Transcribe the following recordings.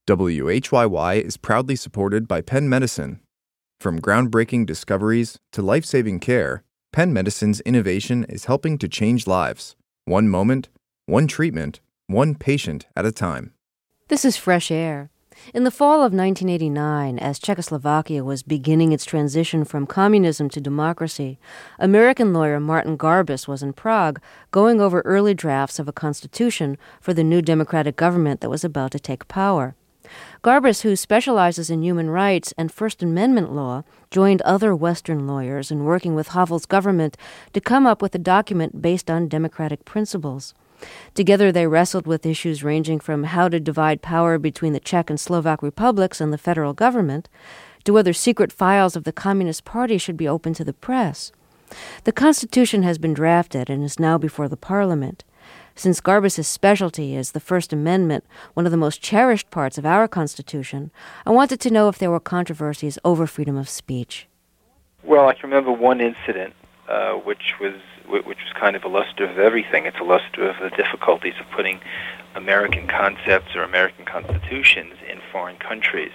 WHYY is proudly supported by Penn Medicine. From groundbreaking discoveries to life-saving care, Penn Medicine's innovation is helping to change lives. One moment, one treatment, one patient at a time. This is Fresh Air. In the fall of 1989, as Czechoslovakia was beginning its transition from communism to democracy, American lawyer Martin Garbus was in Prague going over early drafts of a constitution for the new democratic government that was about to take power. Garbus, who specializes in human rights and First Amendment law, joined other Western lawyers in working with Havel's government to come up with a document based on democratic principles. Together, they wrestled with issues ranging from how to divide power between the Czech and Slovak republics and the federal government, to whether secret files of the Communist Party should be open to the press. The Constitution has been drafted and is now before the Parliament. Since Garbus' specialty is the First Amendment, one of the most cherished parts of our Constitution, I wanted to know if there were controversies over freedom of speech. Well, I can remember one incident which was kind of illustrative of everything. It's illustrative of the difficulties of putting American concepts or American constitutions in foreign countries.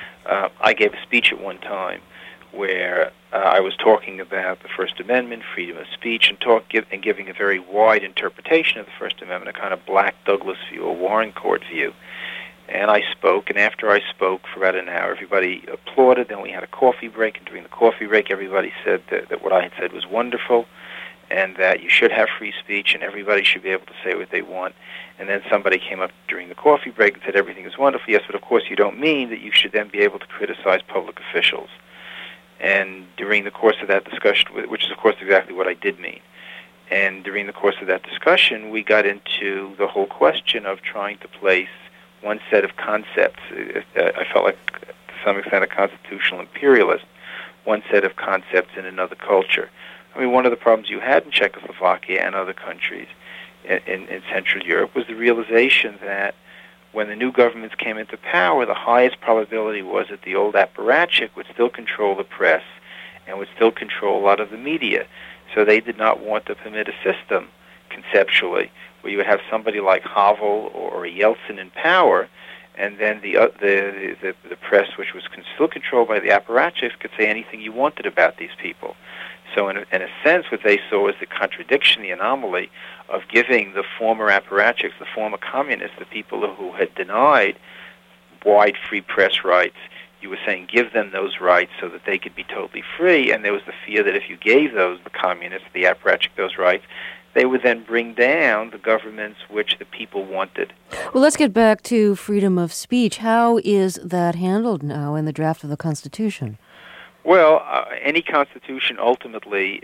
I gave a speech at one time where I was talking about the First Amendment, freedom of speech, and giving a very wide interpretation of the First Amendment, a kind of Black Douglas view, a Warren Court view. And I spoke, and after I spoke for about an hour, everybody applauded. Then we had a coffee break, and during the coffee break, everybody said that what I had said was wonderful, and that you should have free speech, and everybody should be able to say what they want. And then somebody came up during the coffee break and said everything is wonderful. Yes, but of course you don't mean that you should then be able to criticize public officials. And during the course of that discussion, which is of course exactly what I did mean, and during the course of that discussion, we got into the whole question of trying to place one set of concepts. I felt like, to some extent, a constitutional imperialist, one set of concepts in another culture. I mean, one of the problems you had in Czechoslovakia and other countries in Central Europe was the realization that when the new governments came into power, the highest probability was that the old apparatchik would still control the press and would still control a lot of the media. So they did not want to permit a system, conceptually, where you would have somebody like Havel or Yeltsin in power, and then the press, which was still controlled by the apparatchiks, could say anything you wanted about these people. So in a sense, what they saw was the contradiction, the anomaly of giving the former apparatchiks, the former communists, the people who had denied wide free press rights, you were saying give them those rights so that they could be totally free, and there was the fear that if you gave the communists, the apparatchik, those rights, they would then bring down the governments which the people wanted. Well, let's get back to freedom of speech. How is that handled now in the draft of the Constitution? Well, any constitution ultimately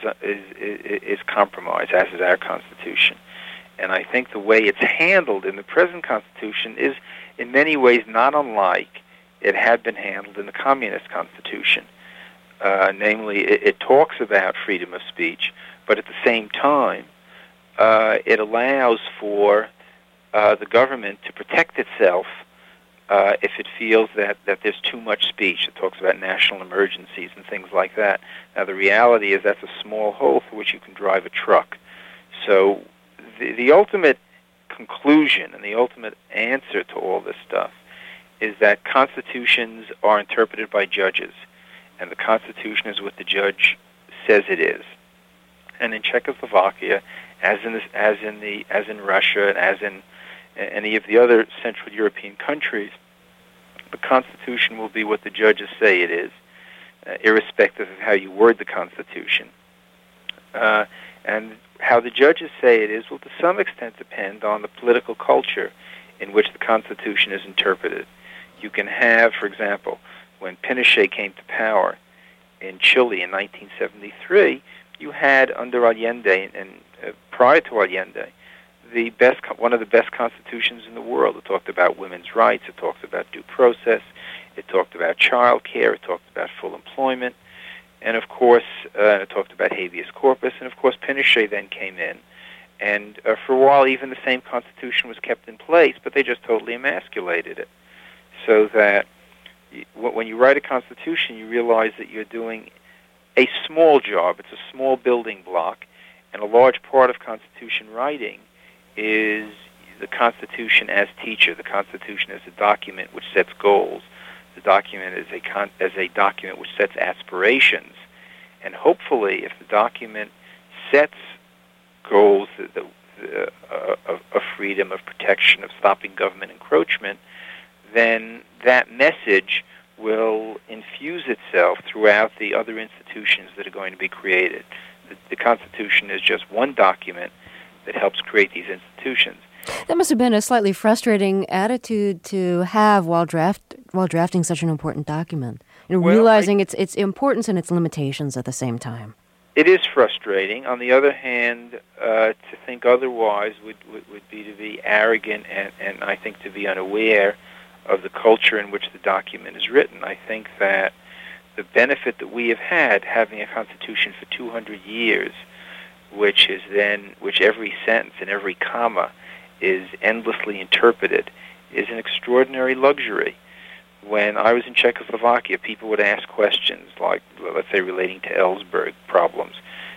is compromised, as is our Constitution. And I think the way it's handled in the present Constitution is in many ways not unlike it had been handled in the Communist Constitution. Namely, it talks about freedom of speech, but at the same time, it allows for the government to protect itself if it feels that there's too much speech. It talks about national emergencies and things like that. Now, the reality is that's a small hole through which you can drive a truck. So the ultimate conclusion and the ultimate answer to all this stuff is that constitutions are interpreted by judges, and the Constitution is what the judge says it is. And in Czechoslovakia, as in Russia, and as in any of the other Central European countries, the Constitution will be what the judges say it is, irrespective of how you word the Constitution. And how the judges say it is will to some extent depend on the political culture in which the Constitution is interpreted. You can have, for example, when Pinochet came to power in Chile in 1973, you had under Allende and prior to Allende, one of the best constitutions in the world. It talked about women's rights, it talked about due process, it talked about child care, it talked about full employment, and of course, it talked about habeas corpus, and of course Pinochet then came in, and for a while even the same constitution was kept in place, but they just totally emasculated it. So that when you write a constitution, you realize that you're doing a small job, it's a small building block, and a large part of constitution writing is the Constitution as teacher, the Constitution as a document which sets goals, the document as a document which sets aspirations, and hopefully, if the document sets goals of freedom, of protection, of stopping government encroachment, then that message will infuse itself throughout the other institutions that are going to be created. The Constitution is just one document that helps create these institutions. That must have been a slightly frustrating attitude to have while drafting such an important document. Realizing its importance and its limitations at the same time. It is frustrating. On the other hand, to think otherwise would be to be arrogant and I think to be unaware of the culture in which the document is written. I think that the benefit that we have had having a Constitution for 200 years, which every sentence and every comma is endlessly interpreted, is an extraordinary luxury. When I was in Czechoslovakia, people would ask questions like, let's say, relating to Ellsberg problems,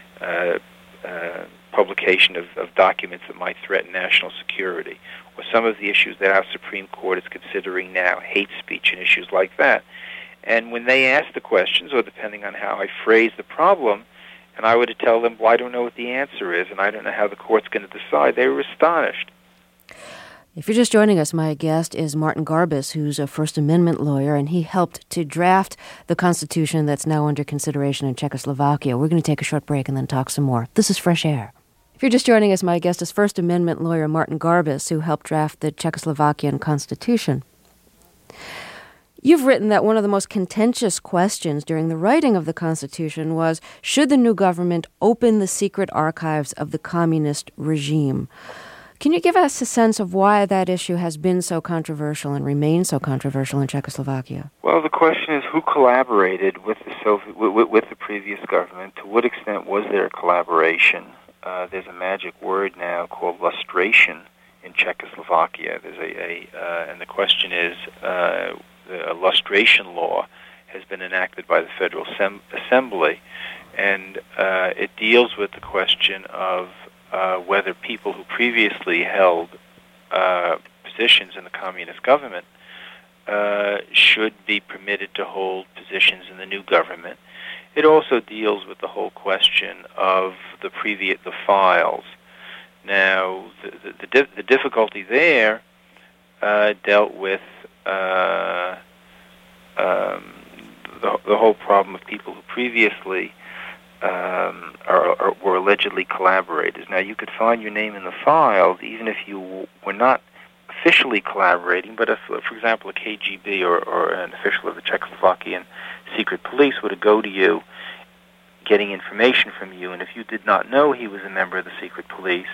publication of documents that might threaten national security, or some of the issues that our Supreme Court is considering now, hate speech and issues like that. And when they asked the questions, or depending on how I phrased the problem, and I would tell them, well, I don't know what the answer is, and I don't know how the court's going to decide, they were astonished. If you're just joining us, my guest is Martin Garbus, who's a First Amendment lawyer, and he helped to draft the Constitution that's now under consideration in Czechoslovakia. We're going to take a short break and then talk some more. This is Fresh Air. If you're just joining us, my guest is First Amendment lawyer Martin Garbus, who helped draft the Czechoslovakian Constitution. You've written that one of the most contentious questions during the writing of the Constitution was, should the new government open the secret archives of the communist regime? Can you give us a sense of why that issue has been so controversial and remains so controversial in Czechoslovakia? Well, the question is who collaborated with the previous government? To what extent was there a collaboration? There's a magic word now called lustration in Czechoslovakia. And the question is, the lustration law has been enacted by the Federal Assembly, and it deals with the question of whether people who previously held positions in the communist government should be permitted to hold positions in the new government. It also deals with the whole question of the files. Now, the difficulty there dealt with the whole problem of people who previously were allegedly collaborators. Now, you could find your name in the files even if you were not officially collaborating, but if, for example, a KGB or an official of the Czechoslovakian secret police were to go to you getting information from you, and if you did not know he was a member of the secret police,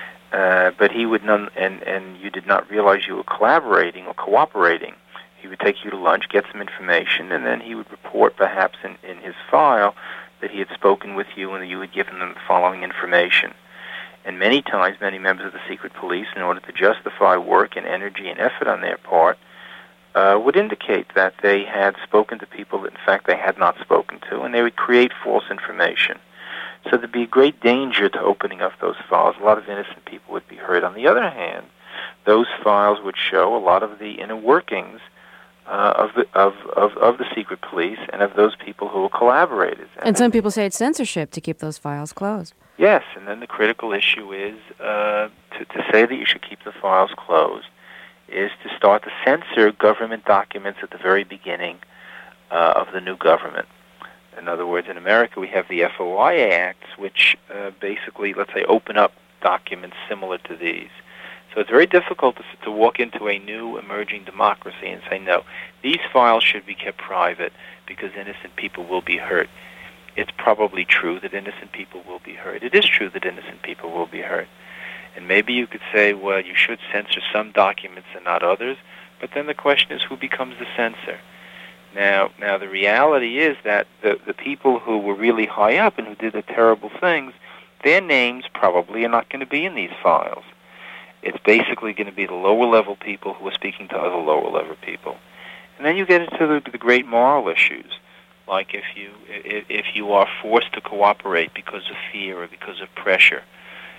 but he would and you did not realize you were collaborating or cooperating, he would take you to lunch, get some information, and then he would report perhaps in his file that he had spoken with you and that you had given them the following information. And many times, many members of the secret police, in order to justify work and energy and effort on their part, would indicate that they had spoken to people that, in fact, they had not spoken to, and they would create false information. So there'd be a great danger to opening up those files. A lot of innocent people would be hurt. On the other hand, those files would show a lot of the inner workings of the secret police and of those people who were collaborators. And some people say it's censorship to keep those files closed. Yes, and then the critical issue is to say that you should keep the files closed is to start to censor government documents at the very beginning of the new government. In other words, in America we have the FOIA Acts, which basically, let's say, open up documents similar to these. So it's very difficult to walk into a new emerging democracy and say, no, these files should be kept private because innocent people will be hurt. It's probably true that innocent people will be hurt. It is true that innocent people will be hurt. And maybe you could say, well, you should censor some documents and not others, but then the question is who becomes the censor? Now the reality is that the people who were really high up and who did the terrible things, their names probably are not going to be in these files. It's basically going to be the lower-level people who are speaking to other lower-level people. And then you get into the great moral issues, like if you are forced to cooperate because of fear or because of pressure,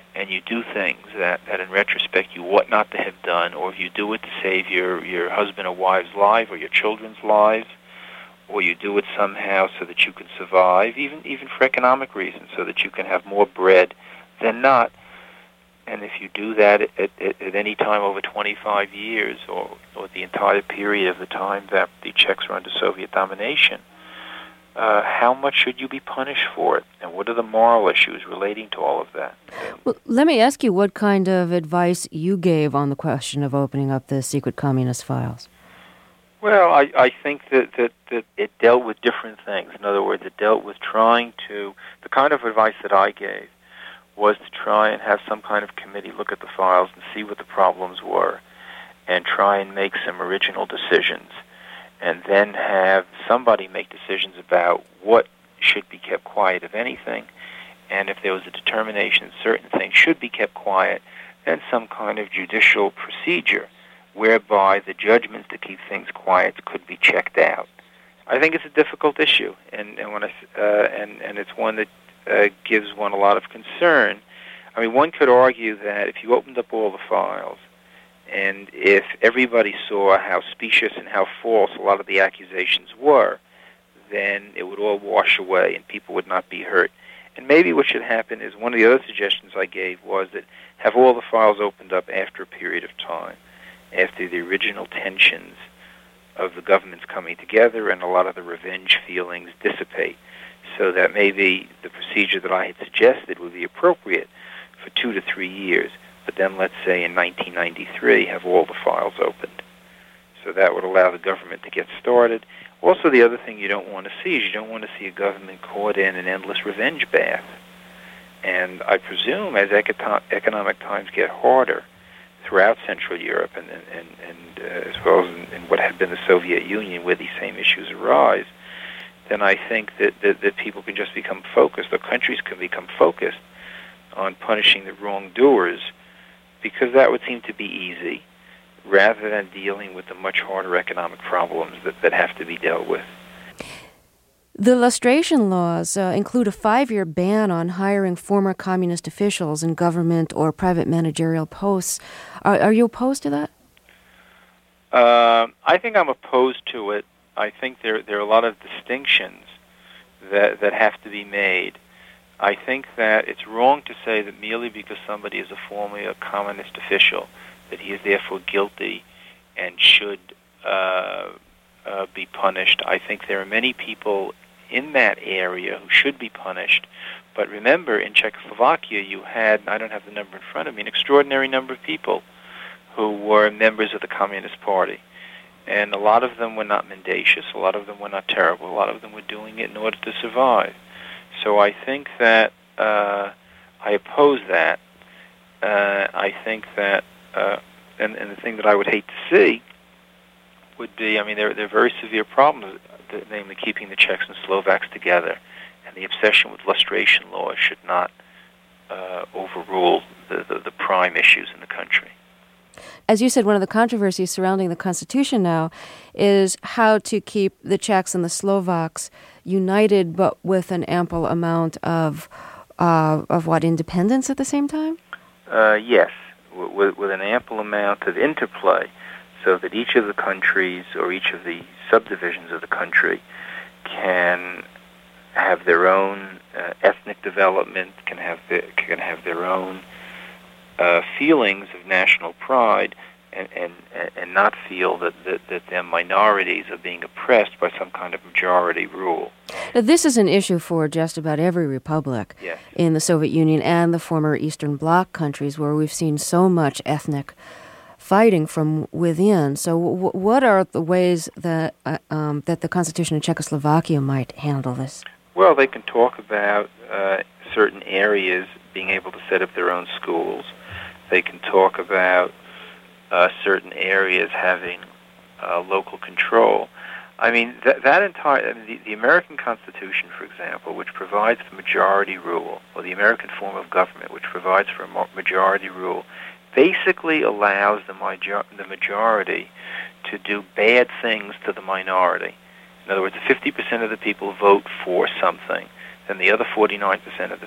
and you do things that in retrospect you ought not to have done, or if you do it to save your husband or wife's life or your children's lives, or you do it somehow so that you can survive, even for economic reasons, so that you can have more bread than not. And if you do that at any time over 25 years, or the entire period of the time that the Czechs were under Soviet domination, how much should you be punished for it? And what are the moral issues relating to all of that? Well, let me ask you what kind of advice you gave on the question of opening up the secret communist files. Well, I think that it dealt with different things. In other words, it dealt with the kind of advice that I gave was to try and have some kind of committee look at the files and see what the problems were and try and make some original decisions, and then have somebody make decisions about what should be kept quiet, if anything, and if there was a determination certain things should be kept quiet, then some kind of judicial procedure whereby the judgments to keep things quiet could be checked out. I think it's a difficult issue, and it's one that gives one a lot of concern. I mean, one could argue that if you opened up all the files, and if everybody saw how specious and how false a lot of the accusations were, then it would all wash away and people would not be hurt. And maybe what should happen is, one of the other suggestions I gave was that have all the files opened up after a period of time, after the original tensions of the governments coming together and a lot of the revenge feelings dissipate, so that maybe the procedure that I had suggested would be appropriate for 2 to 3 years, but then let's say in 1993 have all the files opened. So that would allow the government to get started. Also, the other thing you don't want to see is you don't want to see a government caught in an endless revenge bath. And I presume as economic times get harder throughout Central Europe and as well as in what had been the Soviet Union, where these same issues arise, then I think that people can just become focused, or countries can become focused on punishing the wrongdoers, because that would seem to be easy, rather than dealing with the much harder economic problems that have to be dealt with. The lustration laws include a 5-year ban on hiring former communist officials in government or private managerial posts. Are you opposed to that? I think I'm opposed to it. I think there are a lot of distinctions that have to be made. I think that it's wrong to say that merely because somebody is formerly a communist official, that he is therefore guilty and should be punished. I think there are many people in that area who should be punished. But remember, in Czechoslovakia, you had, I don't have the number in front of me, an extraordinary number of people who were members of the Communist Party. And a lot of them were not mendacious, a lot of them were not terrible, a lot of them were doing it in order to survive. So I think that I oppose that. I think that, and the thing that I would hate to see would be, I mean, there are very severe problems, namely keeping the Czechs and Slovaks together, and the obsession with lustration laws should not overrule the prime issues in the country. As you said, one of the controversies surrounding the Constitution now is how to keep the Czechs and the Slovaks united, but with an ample amount of independence at the same time? Yes, with an ample amount of interplay, so that each of the countries or each of the subdivisions of the country can have their own ethnic development, can have their own feelings of national pride, and not feel that their minorities are being oppressed by some kind of majority rule. Now, this is an issue for just about every republic in the Soviet Union and the former Eastern Bloc countries, where we've seen so much ethnic fighting from within. So what are the ways that that the Constitution of Czechoslovakia might handle this? Well, they can talk about certain areas being able to set up their own schools. They can talk about certain areas having local control. I mean, the American Constitution, for example, which provides for majority rule, or the American form of government, which provides for majority rule, basically allows the majority to do bad things to the minority. In other words, if 50% of the people vote for something, then the other 49%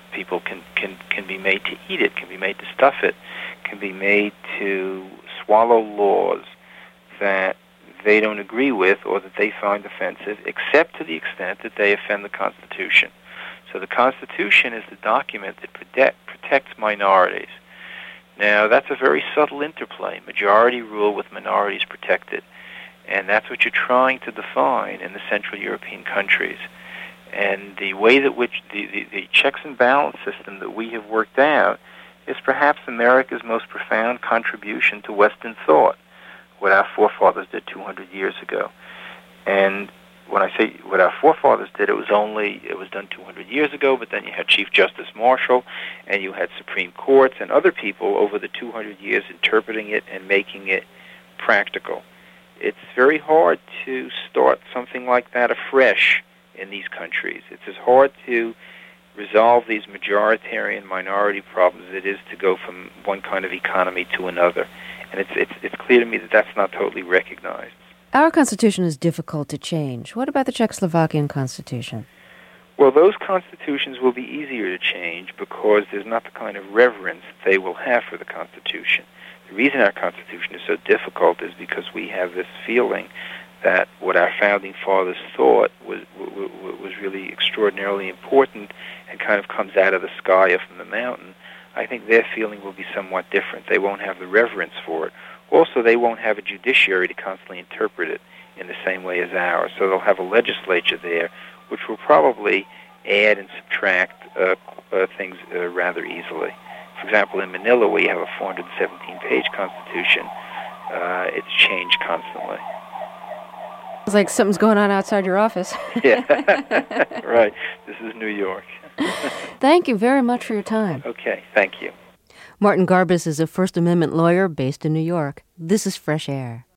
people can be made to eat it, can be made to stuff it, can be made to swallow laws that they don't agree with or that they find offensive, except to the extent that they offend the Constitution. So the Constitution is the document that protects minorities. Now, that's a very subtle interplay, majority rule with minorities protected. And that's what you're trying to define in the Central European countries. And the way that which the checks and balance system that we have worked out is perhaps America's most profound contribution to Western thought, what our forefathers did 200 years ago. And when I say what our forefathers did, it was done 200 years ago, but then you had Chief Justice Marshall, and you had Supreme Courts and other people over the 200 years interpreting it and making it practical. It's very hard to start something like that afresh in these countries. It's as hard to resolve these majoritarian minority problems as it is to go from one kind of economy to another. And it's clear to me that that's not totally recognized. Our Constitution is difficult to change. What about the Czechoslovakian Constitution? Well, those constitutions will be easier to change because there's not the kind of reverence they will have for the Constitution. The reason our Constitution is so difficult is because we have this feeling that what our founding fathers thought was really extraordinarily important and kind of comes out of the sky or from the mountain. I think their feeling will be somewhat different. They won't have the reverence for it. Also, they won't have a judiciary to constantly interpret it in the same way as ours. So they'll have a legislature there, which will probably add and subtract things rather easily. For example, in Manila, we have a 417-page constitution. It's changed constantly. It's like something's going on outside your office. Yeah, right. This is New York. Thank you very much for your time. Okay, thank you. Martin Garbus is a First Amendment lawyer based in New York. This is Fresh Air.